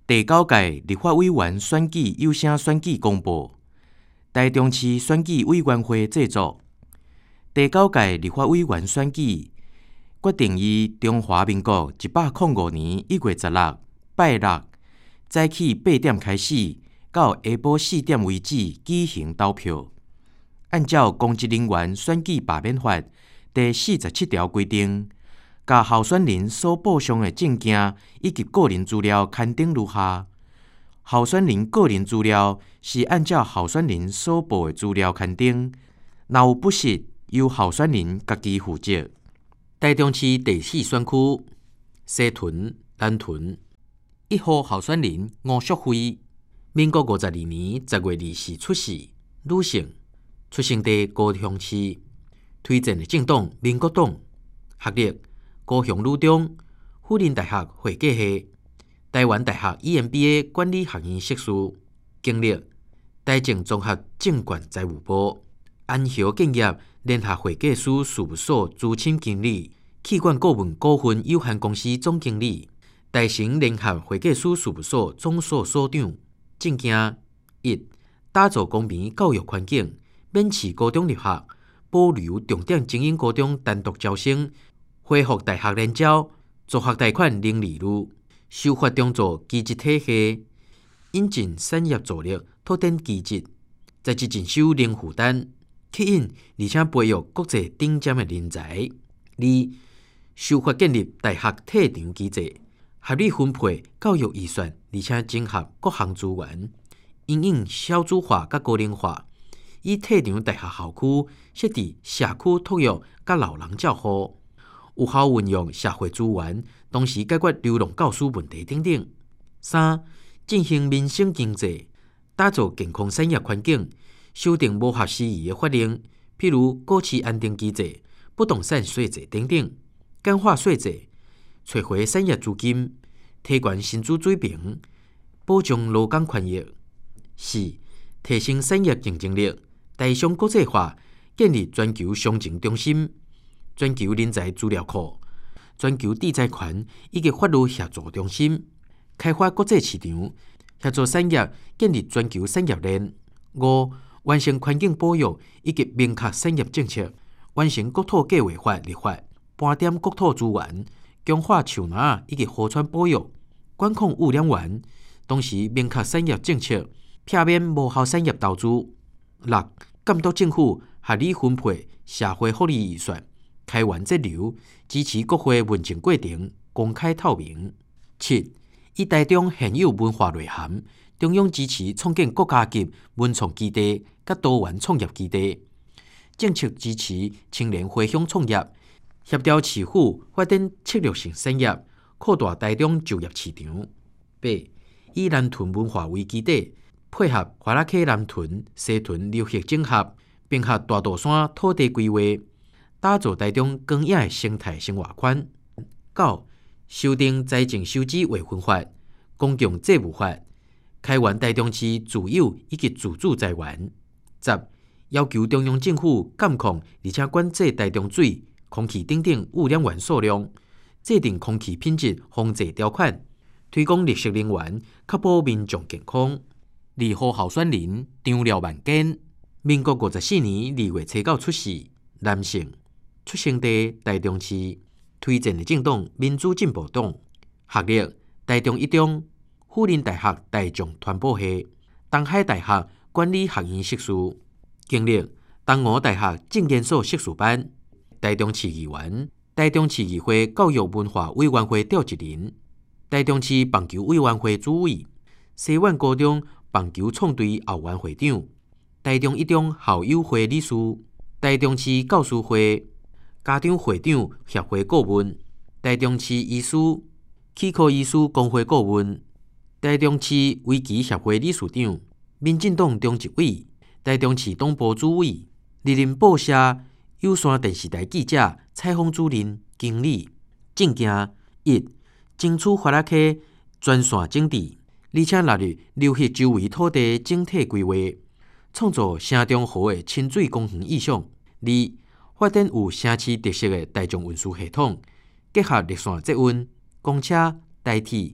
第9届立法委员选举有声选举公布，台中市选举委员会制作。第9届立法委员选举决定于中华民国105年1月16日拜六早起8点开始，到下晡4点为止举行投票。按照公职人员选举罢免法第47条规定，甲候选人所报上的证件以及个人资料刊登如下。候选人个人资料是按照候选人所报的资料刊登，若有不实，由候选人家己负责。台中市第4选区西屯、南屯1号候选人吴淑惠，民国52年10月24日出世，女性，出生地高雄市，推荐的政党民国党，学历高雄女中、辅仁大学会计系、台湾大学 EMBA 管理学院硕士，经历台政综合证券财务部、安和建业联合会计师事务所资深经理、气管顾问股份有限公司总经理、台成联合会计师事务所总所所长。证件1、打造公平教育环境，免试高中入学，保留重点精英高中单独招生，恢复大学联招，助学贷款零利率，修法中做机制体系，引进产业助力拓展机制，在职进修零负担，吸引而且培育国际顶尖的人才。2、修法建立大学退场机制，合理分配教育预算，而且整合各项资源，因应少子化甲高龄化，以退场大学校区设置社区托育甲老人照护，有效运用社会资源，同时解决流浪教师问题等等。3、进行民生经济，打造健康产业环境，修订无合时宜的法令，譬如股市安定机制、不动产税制等等，简化税制，找回产业资金，提悬薪资水平，保障劳工权益。4、提升产业竞争力，台商国际化，建立全球商情中心、全球人才资料库、全球知财权以及法律协助中心，开发国际市场，协助产业建立全球产业链。5、完成环境保育以及明确产业政策，完成国土计划法立法，盘点国土资源，强化树林以及河川保育，管控污染源，同时明确产业政策，避免无效产业投资。6、监督政府合理分配社会福利预算，开源节流，支持国会运政过程公开透明。7、以台中现有文化内涵，中央支持创建国家级文创基地甲多元创业基地，政策支持青年回乡创业，协调市府发展策略性产业，扩大台中就业市场。8、以南屯文化为基地，配合花剌溪南屯、西屯流域整合，并合大肚山土地规划，打造台中光影的生态生活圈。9、修订财政收支划分法、公共债务法，开源台中市自有以及自主财源。10、要求中央政府监控而且管制台中水、空气等等污染源数量，制定空气品质防治条款，推广绿色能源，确保民众健康。2号候选人张廖万坚，民国54年2月7日出世，男性，出生地台中市，推荐的政党民主进步党，学历台中一中、辅仁大学大众传播系、东海大学管理学院硕士，经历东吴大学政研所硕士班，台中市议员、台中市议会教育文化委员会召集人，台中市棒球委员会主委，西苑高中棒球创队后援会长，台中一中校友会理事，台中市教师会家长会长协会顾问，台中市医师、气科医师工会顾问，台中市围棋协会理事长，民进党中执委，台中市党部主委，历任报社有线电视台记者、采访主任、经理。证件1、争取花剌溪全线整治，而且纳入流域周围土地整体规划，创造城中河的亲水公园意象。2、发展有城市特色的大众运输系统，结合热线捷运、公车、台铁、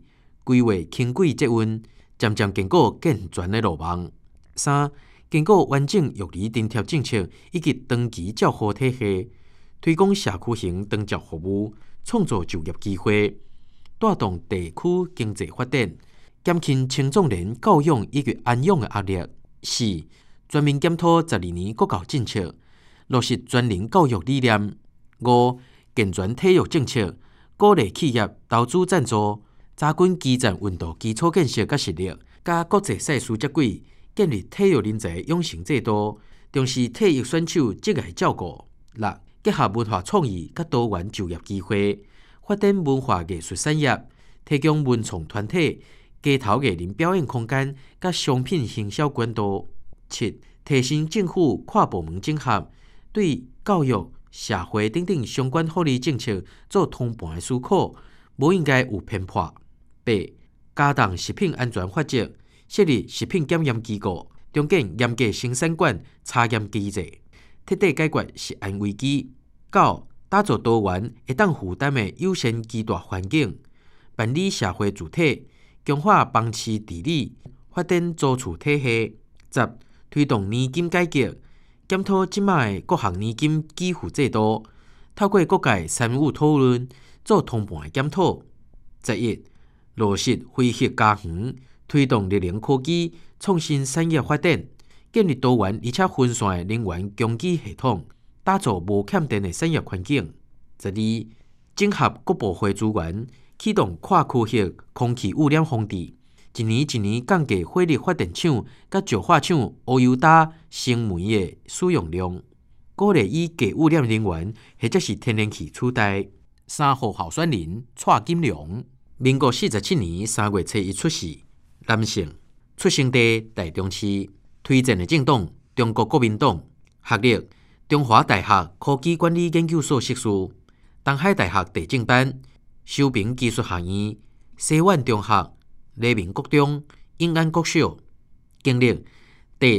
规划轻轨捷运，渐渐经过健全的路网。三、经过完整育儿津贴政策以及长期照护体系，推广社区型长照服务，创造就业机会，带动地区经济发展，减轻青壮年教养以及安养的压力。四、全面检讨12年国教政策，落实专人教育理念。五、健全体育政策，鼓励企业投资赞助，扎根基层运动基础建设甲实力，甲国际赛事接轨，建立体育人才养成制度，重视体育选手职业照顾。六、结合文化创意甲多元就业机会，发展文化艺术产业，提供文创团体、街头艺人表演空间甲商品行销管道。七、提升政府跨部门整合，对教育、社会等等相关福利政策做通盘的思考，无应该有偏颇。八、加重食品安全法则，设立食品检验机构，重建严格生产管查验机制，彻底解决食安危机。九、打造多元、会当负担的有限居住环境，办理社会主体，强化房市治理，发展租厝体系。十、推动年金改革，检讨即卖各项年金给付制度，透过各界参与讨论，做通盘的检讨。11、落实飞核家园，推动绿能科技创新产业发展，建立多元而且分散的能源供给系统，打造无欠电的产业环境。12、整合各部会资源，启动跨区域空气污染防治。一年降低火力发电厂甲石化厂乌油焦生煤的使用量，鼓励以低污染能源或者是天然气取代。3号候选人蔡金龙，民国47年3月初1出世，男性，出生地台中市，推荐的政党中国国民党，学历中华大学科技管理研究所硕士，东海大学地政班，修平技术学院，西苑中学。黎明国中、永安国小，经历第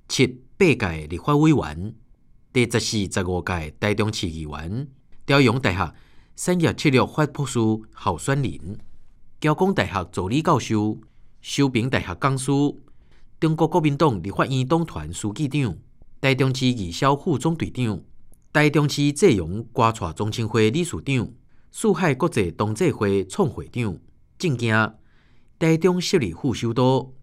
6、7、8届立法委员，第14、15届台中市议员，朝阳大学产业策略法博士候选人，交工大学助理教授，修平大学讲师，中国国民党立法院党团书记长，台中市义消副总队长，台中市济阳歌蔡中青会理事长，四海国际同济会创会长，证件。台中设立副首都，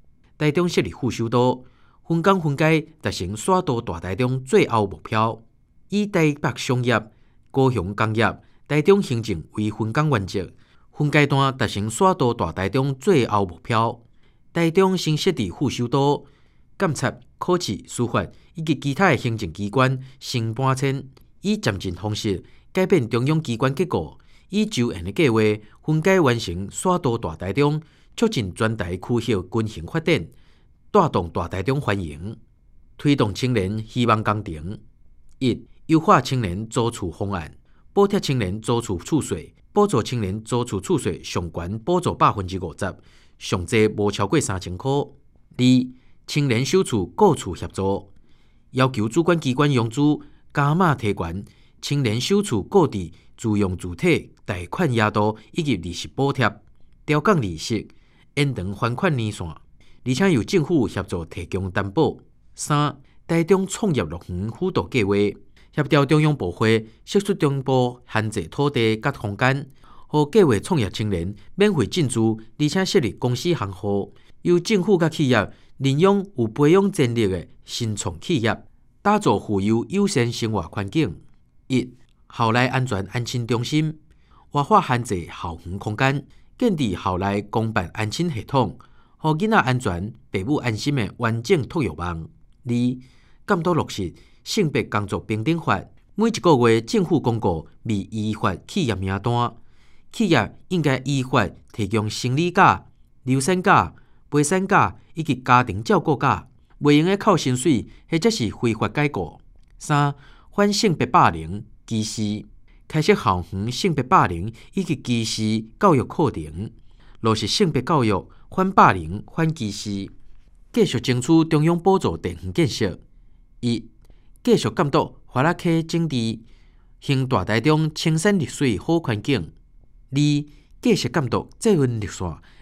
分工分解达成刷都大台中最后目标，以台北商业、高雄工业、台中行政为分工原则，分阶段达成刷都大台中最后目标。台中新设立副首都，监察、考试、司法以及其他的行政机关先搬迁，以渐进方式改变中央机关结构，以周延的计划分解完成刷都大台中。促进全台区域均衡发展，带动大台中繁荣，推动青年希望工程。1、优化青年租厝方案，补贴青年租厝厝税，补助青年租厝厝税上悬补助50%，上济无超过3000块。2、青年首厝购厝协助，要求主管机关用资加码提悬青年首厝购置自用主体贷款额度以及利息补贴，调降利息。延长还款年限，而且由政府协助提供担保。3、台中创业乐园辅导计划，协调中央部会释出中部限制土地甲空间，予计划创业青年免费进驻，而且设立公司行号，由政府甲企业利用有培养潜力的新创企业，打造富有友善生活环境。1、校内安全安亲中心，活化限制校园空间。建立校内公办安亲系统，予囡仔安全、父母安心的完整托育网。2、监督落实性别工作平等法，每一个月政府公告未依法企业名单，企业应该依法提供生理假、流产假、陪产假以及家庭照顾假，袂用靠薪水或者是非法解雇。3、反性别霸凌、歧视。开设校园性别霸凌以及歧视教育课程，落实性别教育、反霸凌、反歧视，继续争取中央补助地园建设。1、继续监督花剌溪整治，兴大台中青山绿水好环境。2、继续监督捷运绿线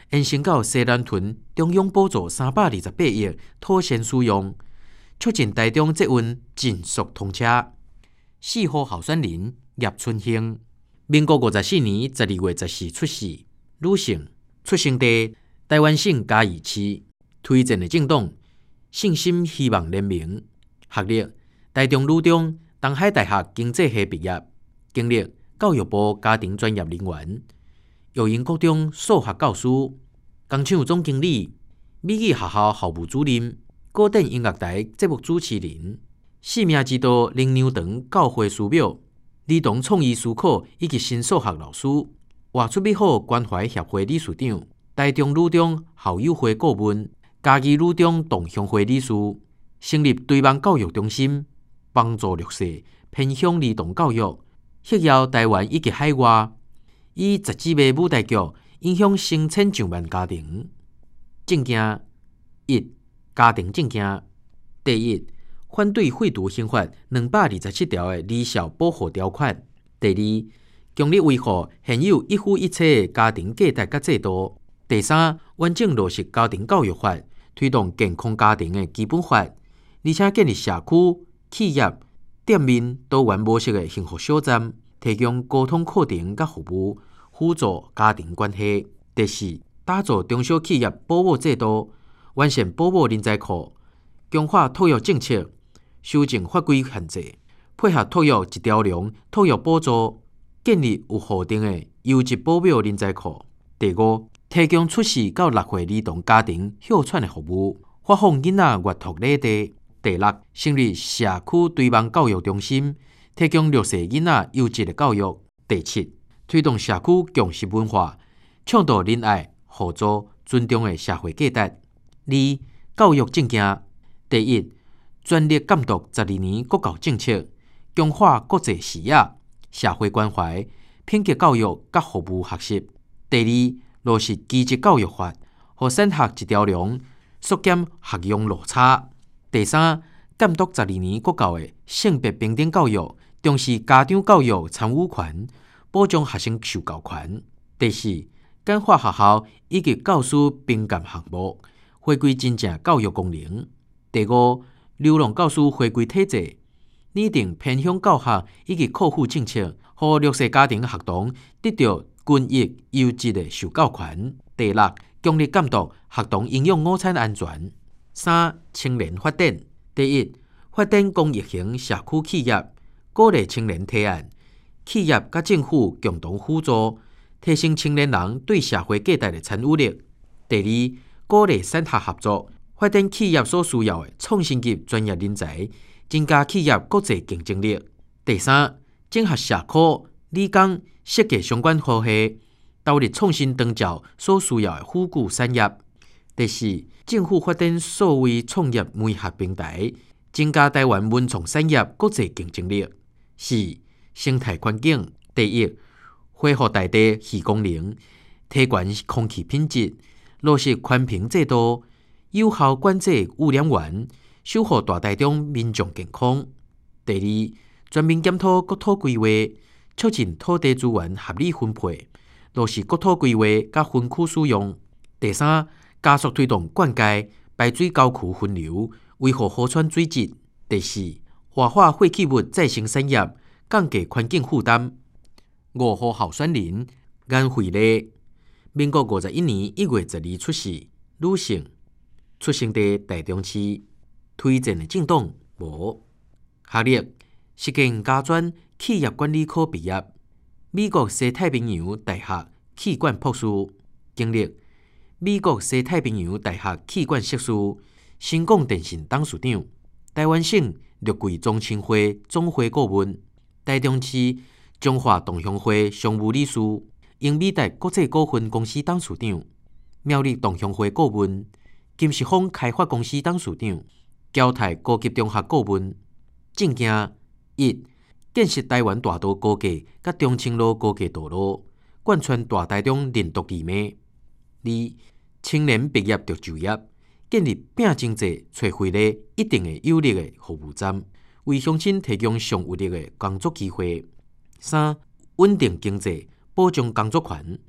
延伸到西南屯中央补助328亿土线使用，促进台中捷运尽速通车。4号候选人叶春兴，民国54年12月14出世，女性，出生地台湾省嘉义市，推荐的政党信心希望联盟，学历台中女中、东海大学经济系毕业，经历教育部家庭专业人员，幼英国中数学教师，工厂总经理，美语学校校务主任，古典音乐台节目主持人，生命之道灵粮堂教会师表，儿童创意思考以及新数学老师，外出美好关怀协会理事长，台中女中校友会顾问，嘉义女中同乡会理事，成立对望教育中心，帮助弱势偏乡儿童教育，协邀台湾以及海外，以十几个舞台剧影响成千上万家庭。政见1，家庭政见。第一，反对废除刑法227条的离校保护条款。第二，强力维护现有一夫一妻的家庭价值甲制度。第三，完整落实家庭教育法，推动健康家庭的基本法，而且建立社区、企业、店面多元模式的幸福小站，提供沟通课程甲服务，辅助家庭关系。第四，打造中小企业保姆制度，完善保姆人才库，强化托育政策，修正法规限制，配合托育一条龙托育补助，建立有固定的优质保姆人才库。第五，提供出世到6岁儿童家庭哮喘的服务，发放囡仔阅读礼地。第六，成立社区对望教育中心，提供弱势囡仔优质的教育。第七，推动社区共识文化，倡导仁爱、互助、尊重的社会价值。2、教育政见。第一，全力监督12年国教政策，强化国际视野、社会关怀、品格教育甲服务学习。第二，落实基职教育法，让升学一条龙，缩减学用落差。第三，监督12年国教的性别平等教育，重视家长教育参与权，保障学生受教权。第四，简化学校以及教师评鉴项目，回归真正教育功能。第五，流浪教师回归体制，拟定偏乡教学以及课辅政策，让弱势家庭学童得到均益优质的受教权。第六，强力监督学童营养午餐安全。3、青年发展。第一，发展公益型社区企业，鼓励青年提案，企业甲政府共同辅助，提升青年人对社会价值的参与力。第二，鼓励产学合作，发展企业所需要的创新级专业人才，增加企业国际竞争力。第三，整合社科、理工、设计相关科系，投入创新长照所需要的辅具产业。第四，政府发展数位创业媒合平台，增加台湾文创产业国际竞争力。4、生态环境。第一，恢复大地气功能，提高空气品质，落实环评制度，有效管制污染源，守护大台中民众健康。第二，全面检讨国土规划，促进土地资源合理分配，落实国土规划甲分区使用。第三，加速推动灌溉、排水沟渠分流，维护河川水质。第四，活化废弃物再生产业，降低环境负担。5号候选人颜惠丽，民国51年1月12出世，女性，出生地台中市，推荐的政党无。学历实践家专企业管理科毕业，美国西太平洋大学气管博士，经历美国西太平洋大学气管硕士，新广电信董事长，台湾省陆柜中青会总会顾问，台中市中华同乡会常务理事，英美达国际股份公司董事长，苗栗同乡会顾问，金石坊开发公司董事长，交泰高级中学顾问。政见1、建设台湾大道高架甲中清路高架道路，贯穿大台中林独地脉。2、青年毕业就就业，建立拼经济、找回来一定的有力的服务站，为乡亲提供上有力的工作机会。3、稳定经济，保障工作权。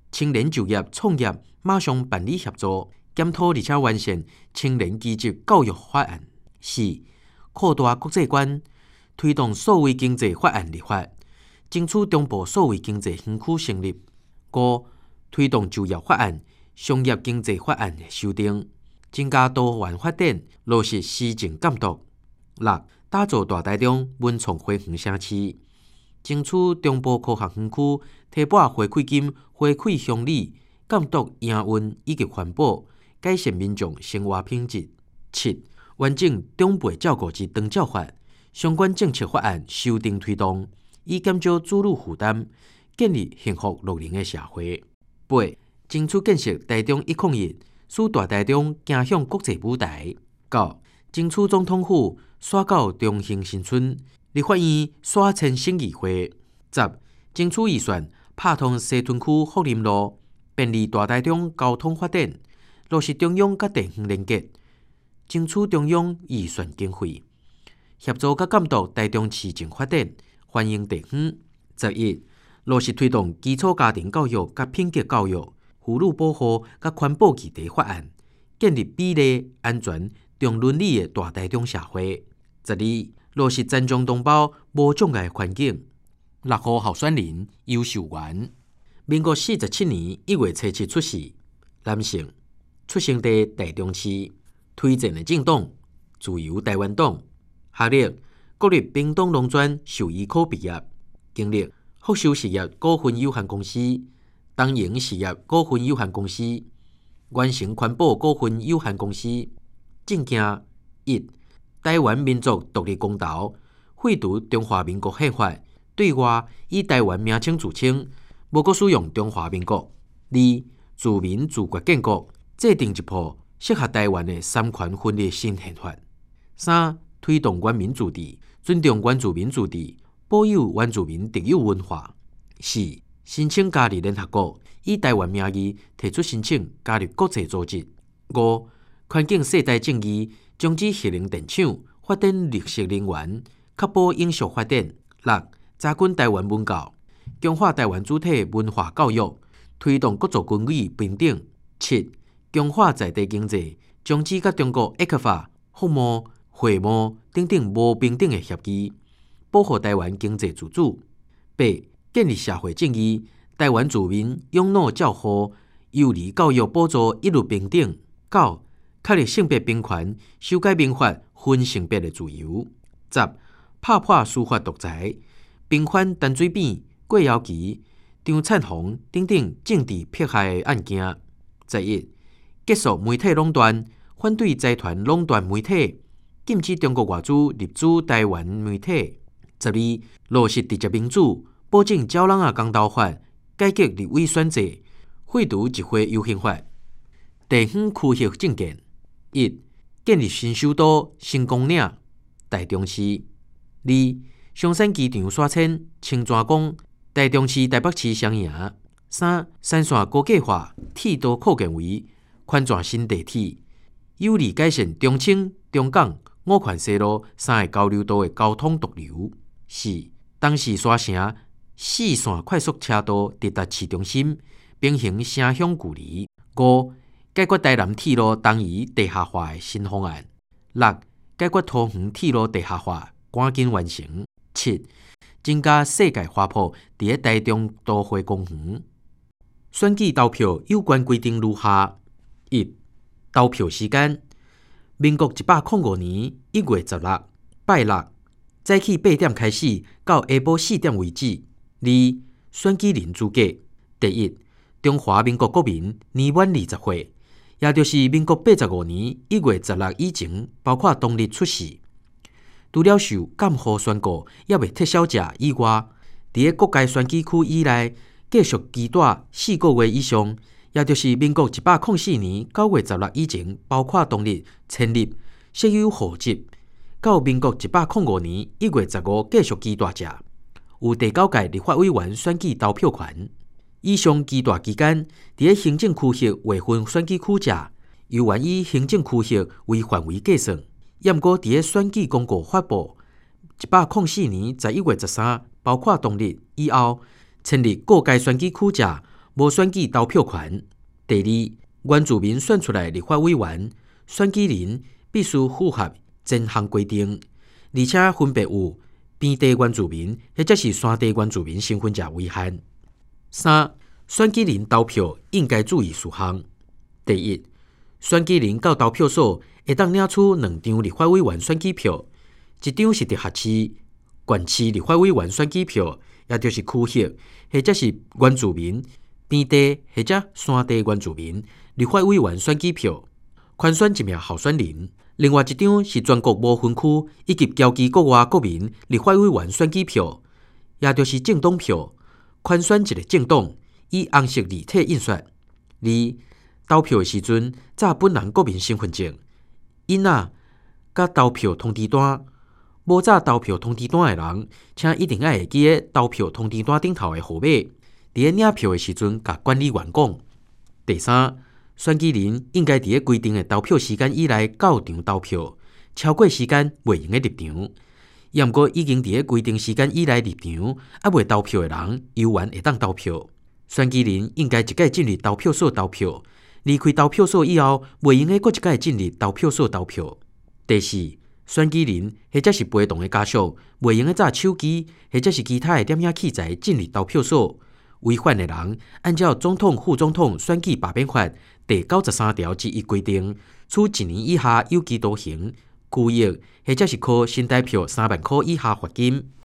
青年就业创业马上办理协助，检讨而且完善青年基职教育法案。4、扩大国际观，推动数位经济法案立法，争取中部数位经济园区成立。5、推动就业法案、商业经济法案的修订，增加多元发展，落实施政监督。6、打造大台中文创花园城市，争取中部科学园区提拨回馈金、回馈乡里，监督营运以及环保，改善民众生活品质。7、完整长辈照顾及长照法相关政策法案修订推动，以减少子女负担，建立幸福乐龄的社会。8、争取建设台中101，使大台中走向国际舞台。9、争取总统府刷到中兴新村，立法院刷迁审议会。10、争取预算拍通西屯区福林路，便利大台中交通发展，落实中央甲地方连结，争取中央预算经费，协助甲监督台中市政发展，欢迎地方。11、落实推动基础家庭教育甲品格教育、妇女保护甲环保议题法案，建立美丽、安全、重伦理的大台中社会。12、落实尊重同胞无障碍环境。6号候选人尤秀元，民国47年1月初7出世，男性，出生地台中市，推荐的政党自由台湾党，学历国立屏东农专兽医科毕业，经历福寿实业股份有限公司、东营实业股份有限公司、原成环保股份有限公司。政见1、台湾民族独立公投，废除中华民国宪法，对外以台湾名称自称，无搁使用中华民国。2、自民自决建国，制定一部适合台湾的三权分立新宪法。3、推动原民自治，尊重原住民自治，保有原住民特有文化。4、申请加入联合国，以台湾名义提出申請加入國際組織。5、環境世代正義，終止核能電廠，發展綠色能源，確保永續發展。6、扎根台灣文教，強化台灣主體文化教育，推動各族軍語平等。7、強化在地經濟，終止甲中國 ECFA、服務、會務等等無平等的協議，保護台灣經濟自主。8、建立社會正義，台灣住民養老照護，幼兒教育補助一律平等。9、確立性別平權，修改民法分性別的自由。10、拍破司法獨裁，平反陳水扁、郭耀基、張燦宏等等政治迫害的案件。11、結束媒體壟斷，反對財團壟斷媒體，禁止中國外資入駐台灣媒體。12、落實直接民主，保證鳥人公投法，改革立委選制，廢除集會遊行法。地方區域政見：1、建立新首都新光嶺台中市。2、松山機場刷遷青泉港台中市台北市雙贏。3、三線高架化鐵道擴建為環狀新地鐵，有利改善中清、中港、五權西路三個交流道的交通毒瘤。4、東勢沙城4線快速車道直達市中心，並行城鄉距離。5、解決台南鐵路東移地下化的新方案。6、解決桃園鐵路地下化，趕緊完成。7、增加世界花圃在台中都會公園。選舉投票有關規定如下：1、投票時間：民國105年1月16日，拜六，早起8點開始，到下晡4點為止。2、選舉人資格：第一，中華民國國民年滿20歲，也就是民國85年1月16日以前，包括當日出世。除了受監護宣告也未撤銷者以外，佇個各界選舉區以內繼續居住4個月以上，也就是民國104年9月16日以前，包括當日遷入設有戶籍，到民國105年1月15日繼續居住者，有第9屆立法委員選舉投票權。以上居住期間，佇行政區域劃分選舉區者，由原以行政區域為範圍計算。驗過佇選舉公告發布104年11月13日，包括當日以後，遷入各界選舉區者， 无选举投票权。第二，原住民选出来立法委员，选举人必须符合前项规定，而且分别有边地原住民或者是山地原住民身份者为限。三、选举人投票应该注意事项。第一，选举人到投票所会当领取2张立法委员选举票，一张是直辖市、县市立法委员选举票，也就是区域或者是原住民、边地或者山地原住民立法委员选举票，圈选一名候选人。另外一张是全国无分区以及侨居国外国民立法委员选举票，也就是政党票，圈选一个政党，以红色字体印刷。二、投票的时阵，载本人国民身份证、印仔、甲投票通知单。无载投票通知单的人，请一定要会记得投票通知单顶头的号码。伫咧领票的时阵，甲管理员讲。第三，选举人应该伫咧规定的投票时间以内到场投票，超过时间袂用入场。要毋过已经伫咧规定时间以内入场，还未投票的人，犹原会当投票。选举人应该一届进入投票所投票，离开投票所以后，袂用个一届进入投票所投票。第四，选举人或者是陪同的家属，袂用个载手机或者是其他的点样器材进入投票所。违反的人，按照总统、副总统选举罢免法第93条之1规定，处1年以下有期徒刑、拘役，或者是扣新台币3万块以下罚金。